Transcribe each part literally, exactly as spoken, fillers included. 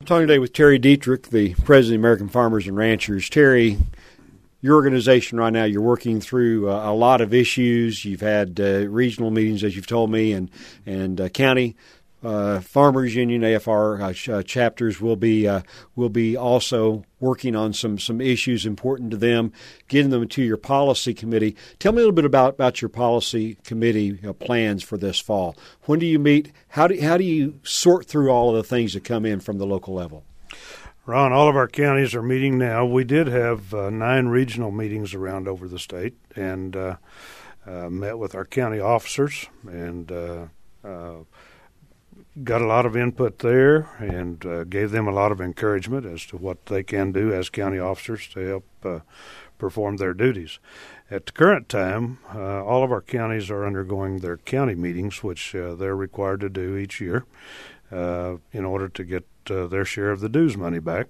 Talking today with Terry Dietrich, the president of the American Farmers and Ranchers. Terry, your organization right now, you're working through uh, a lot of issues. You've had uh, regional meetings, as you've told me, and and uh, county uh, farmers union A F R uh, ch- uh, chapters will be uh, will be also working on some some issues important to them, getting them to your policy committee. Tell me a little bit about, about your policy committee uh, plans for this fall. When do you meet? How do how do you sort through all of the things that come in from the local level? Ron, all of our counties are meeting now. We did have uh, nine regional meetings around over the state, and uh, uh, met with our county officers and uh, uh, got a lot of input there, and uh, gave them a lot of encouragement as to what they can do as county officers to help uh, perform their duties. At the current time, uh, all of our counties are undergoing their county meetings, which uh, they're required to do each year uh, in order to get uh, their share of the dues money back.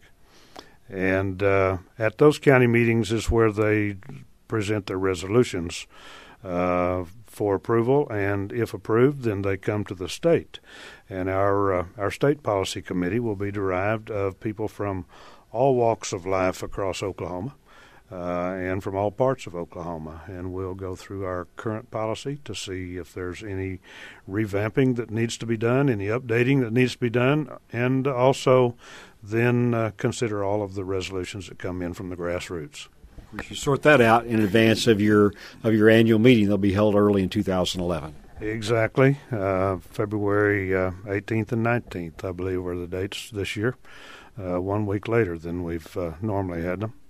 And uh, at those county meetings is where they present their resolutions uh, for approval, and if approved, then they come to the state. And our uh, our state policy committee will be derived of people from all walks of life across Oklahoma uh, and from all parts of Oklahoma. And we'll go through our current policy to see if there's any revamping that needs to be done, any updating that needs to be done, and also then uh, consider all of the resolutions that come in from the grassroots. You sort that out in advance of your of your annual meeting. They'll be held early in two thousand eleven. Exactly. Uh, February uh, eighteenth and nineteenth, I believe, were the dates this year, uh, one week later than we've uh, normally had them.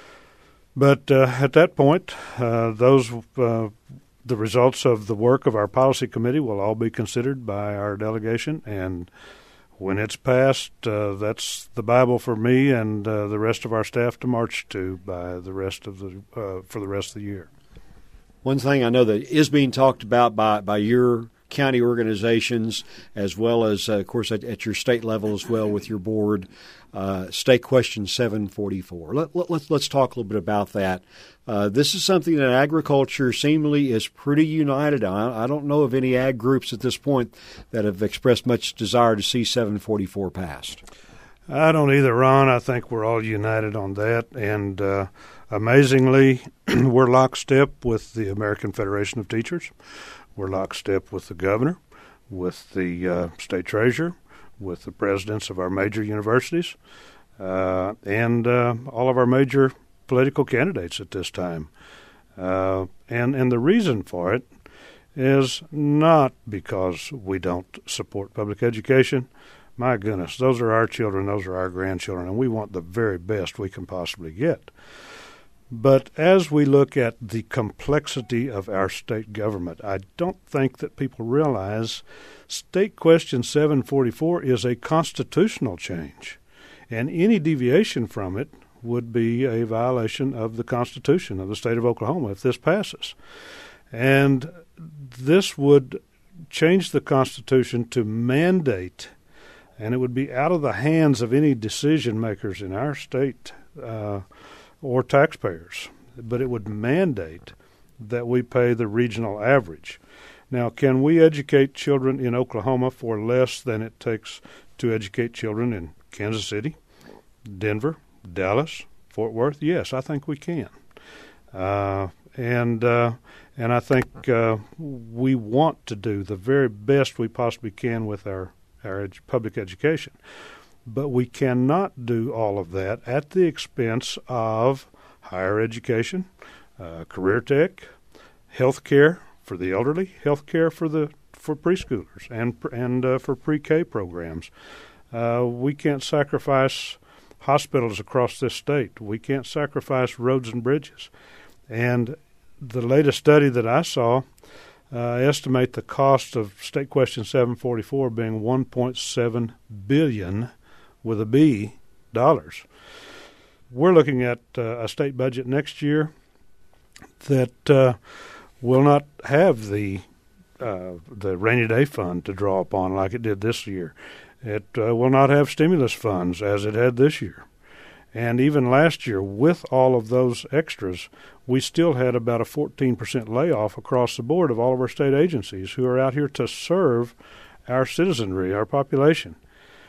But uh, at that point, uh, those uh, the results of the work of our policy committee will all be considered by our delegation, and when it's passed, uh, that's the Bible for me and uh, the rest of our staff to march to by the rest of the uh, for the rest of the year. One thing I know that is being talked about by, by your county organizations, as well as, uh, of course, at, at your state level as well with your board, uh, State Question seven forty-four. Let, let, let's, let's talk a little bit about that. Uh, this is something that agriculture seemingly is pretty united on. I don't know of any ag groups at this point that have expressed much desire to see seven forty-four passed. I don't either, Ron. I think we're all united on that, and uh, amazingly, we're lockstep with the American Federation of Teachers. We're lockstep with the governor, with the uh, state treasurer, with the presidents of our major universities, uh, and uh, all of our major political candidates at this time. Uh, and, and the reason for it is not because we don't support public education. My goodness, those are our children, those are our grandchildren, and we want the very best we can possibly get. But as we look at the complexity of our state government, I don't think that people realize State Question seven forty-four is a constitutional change, and any deviation from it would be a violation of the Constitution of the state of Oklahoma if this passes. And this would change the Constitution to mandate, and it would be out of the hands of any decision makers in our state uh, or taxpayers, but it would mandate that we pay the regional average. Now, can we educate children in Oklahoma for less than it takes to educate children in Kansas City, Denver, Dallas, Fort Worth? Yes, I think we can. Uh, and uh, and I think uh, we want to do the very best we possibly can with our, our ed- public education. But we cannot do all of that at the expense of higher education, uh, career tech, health care for the elderly, health care for the for preschoolers and and uh, for pre-K programs. Uh, we can't sacrifice hospitals across this state. We can't sacrifice roads and bridges. And the latest study that I saw uh, estimate the cost of State Question seven forty-four being one point seven billion dollars with a B, dollars. We're looking at uh, a state budget next year that uh, will not have the uh, the rainy day fund to draw upon like it did this year. It uh, will not have stimulus funds as it had this year. And even last year, with all of those extras, we still had about a fourteen percent layoff across the board of all of our state agencies who are out here to serve our citizenry, our population.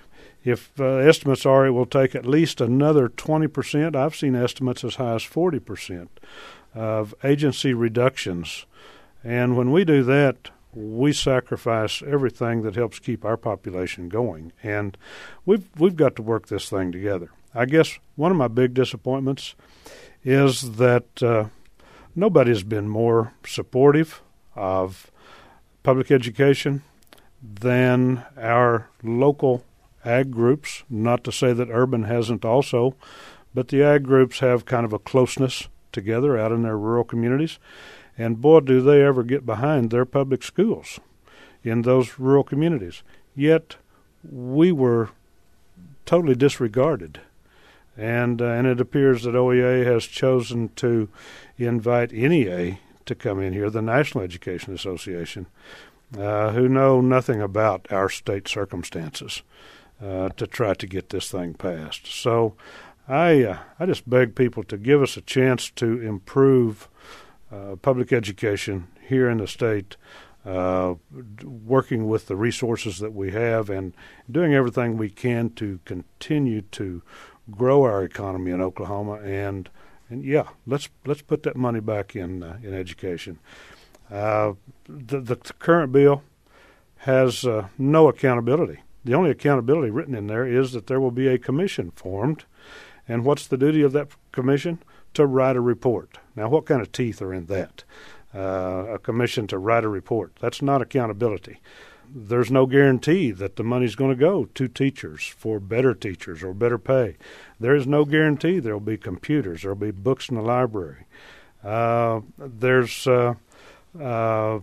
If uh, estimates are it will take at least another twenty percent, I've seen estimates as high as forty percent of agency reductions. And when we do that, we sacrifice everything that helps keep our population going. And we've we've got to work this thing together. I guess one of my big disappointments is that uh, nobody's been more supportive of public education than our local ag groups. Not to say that urban hasn't also, but the ag groups have kind of a closeness together out in their rural communities. And boy, do they ever get behind their public schools in those rural communities. Yet we were totally disregarded. And uh, and it appears that O E A has chosen to invite N E A to come in here, the National Education Association, uh, who know nothing about our state circumstances, uh, to try to get this thing passed. So I uh, I just beg people to give us a chance to improve uh, public education here in the state, uh, working with the resources that we have and doing everything we can to continue to grow our economy in Oklahoma, and and yeah, let's let's put that money back in uh, in education. Uh, the, the current bill has uh, no accountability. The only accountability written in there is that there will be a commission formed, and what's the duty of that commission? To write a report. Now, what kind of teeth are in that? Uh, a commission to write a report. That's not accountability. There's no guarantee that the money's going to go to teachers for better teachers or better pay. There is no guarantee there will be computers, there will be books in the library. Uh, there's uh, uh,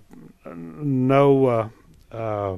no uh, uh,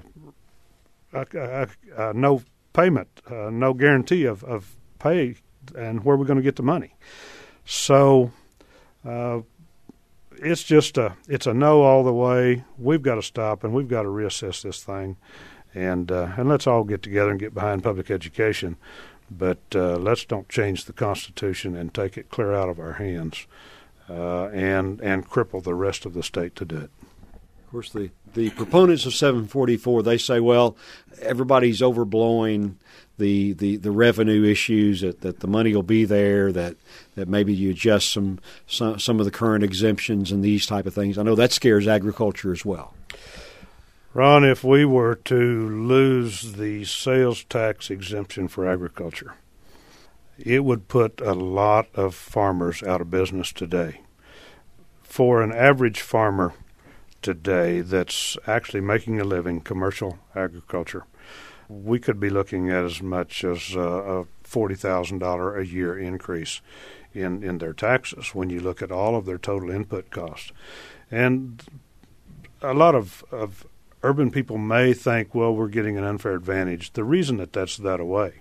uh, uh, no payment, uh, no guarantee of, of pay, and where we're going to get the money. So uh, it's just a it's a no all the way. We've got to stop, and we've got to reassess this thing, and uh, and let's all get together and get behind public education. But uh, let's don't change the Constitution and take it clear out of our hands, uh, and and cripple the rest of the state to do it. Of course, the, the proponents of seven forty-four, they say, well, everybody's overblowing the, the, the revenue issues, that, that the money will be there, that, that maybe you adjust some, some some of the current exemptions and these type of things. I know that scares agriculture as well. Ron, if we were to lose the sales tax exemption for agriculture, it would put a lot of farmers out of business today. For an average farmer today that's actually making a living, commercial agriculture, we could be looking at as much as uh, a forty thousand dollars a year increase in, in their taxes when you look at all of their total input costs. And a lot of, of urban people may think, well, we're getting an unfair advantage. The reason that that's that way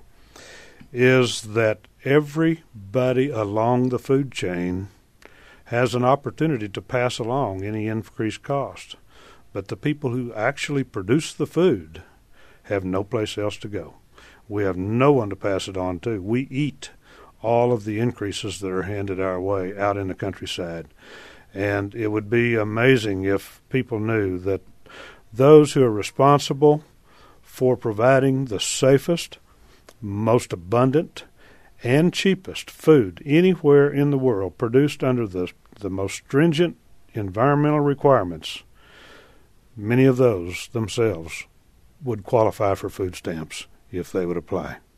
is that everybody along the food chain has an opportunity to pass along any increased cost. But the people who actually produce the food have no place else to go. We have no one to pass it on to. We eat all of the increases that are handed our way out in the countryside. And it would be amazing if people knew that those who are responsible for providing the safest, most abundant, and cheapest food anywhere in the world, produced under the, the most stringent environmental requirements, many of those themselves would qualify for food stamps if they would apply.